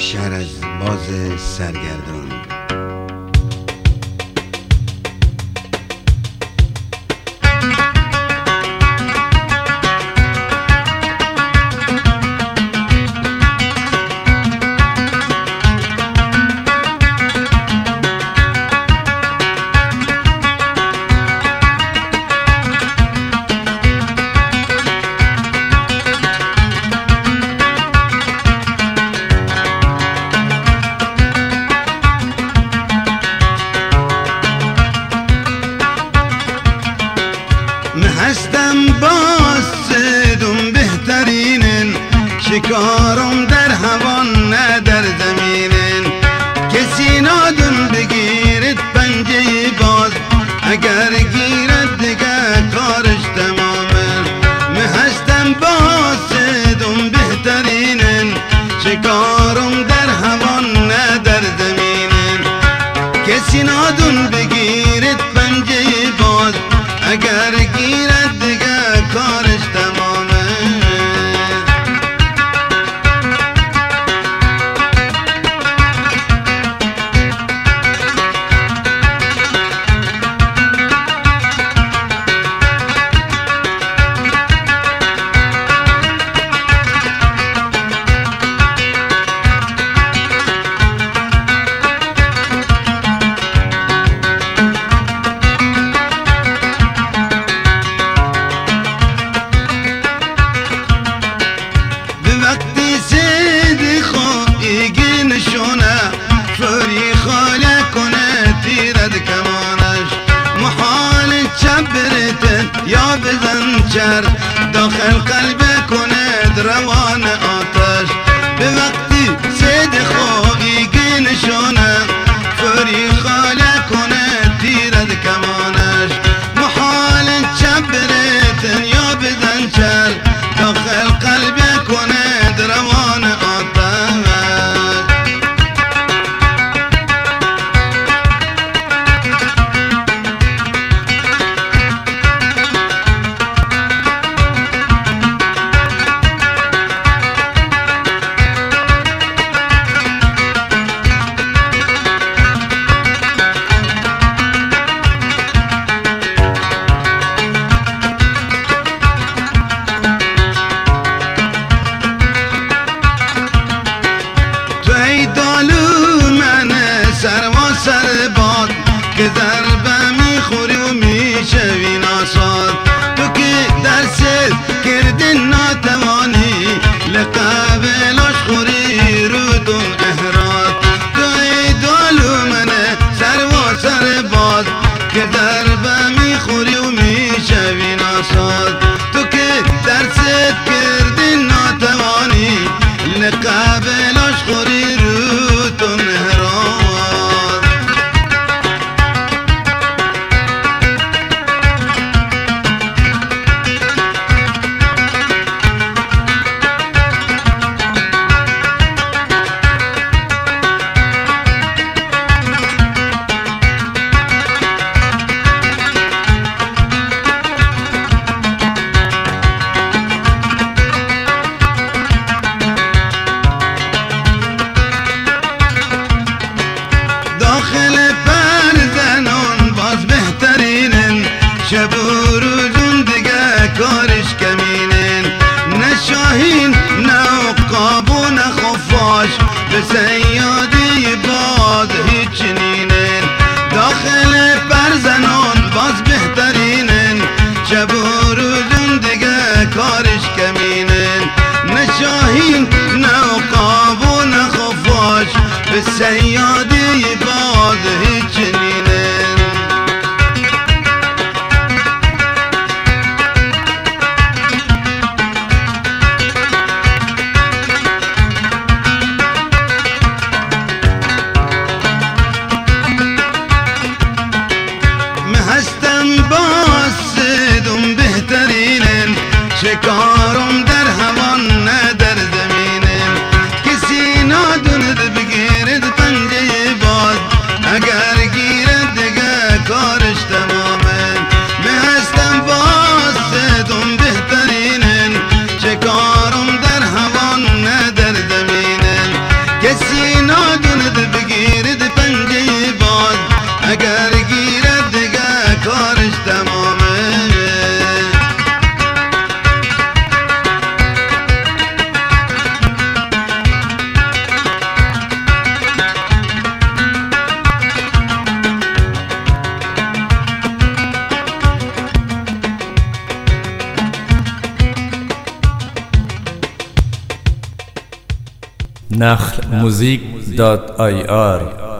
شهر از باز سرگردان. هستم باسدم بهترینن، شکارم در هوان نه در زمینن. کسی نادون بگیرد پنجه باز، اگر گیرد دیگه کارش تمامه. هستم باسدم بهترینن، شکارم در هوان نه در زمینن. کسی نادون بگیرد پنجه باز، اگر گیرد دیگه کارش تمامه. فوری خاله کنه تیرد کمانش، محال چبرت یا بزن چر، داخل قلب کنه روان آتش. به وقتی سید خواهی نشونه، فوری خاله کنه تیرد کمانش، محال چبرت یا بزن چر، داخل قلب کنه روان آتش. سر باد که ضربه میخوری و میشوی ناساد، تو که درست کردی ناتوانی، لقبلاش خوری رودون احراد. تو ایدالو منه سر باد که ضربه میخوری و میشوی ناساد، تو که درست کردی ناتوانی، لقبلاش خوری رودون احراد. داخل پرزنان باز بهترینن، شب و روزون دیگه کارش کمینن. نه شاهین نه عقاب و نه خفاش، به صیادی باز هیچ نینن. داخل پرزنان باز بهترینن، شب و روزون دیگه کارش کمینن. نه شاهین نه عقاب و نه خفاش، به صیادی باز هیچ نینن. هستم باسدم بهترینن، شکارم در هوان نه در زمینن. کسی نادوند بگیرد پنجه باز، اگر گیرد کسی نادوند بگیرد پنجه باز اگر گیرد دیگه کارش تمامه nakhmuzik.ir